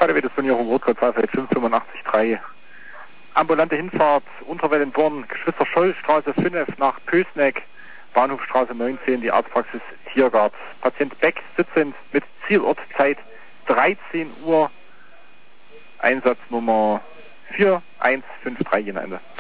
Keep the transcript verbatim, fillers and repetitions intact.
K D W des Sonja Rotgott fünf fünf acht drei. Ambulante Hinfahrt, Unterwellenborn, Geschwister Scholl, Straße fünf nach Pösneck, Bahnhofstraße neunzehn, die Arztpraxis Tiergart. Patient Beck sitzend mit Zielortzeit dreizehn Uhr, Einsatznummer vier eins fünf drei, je Ende.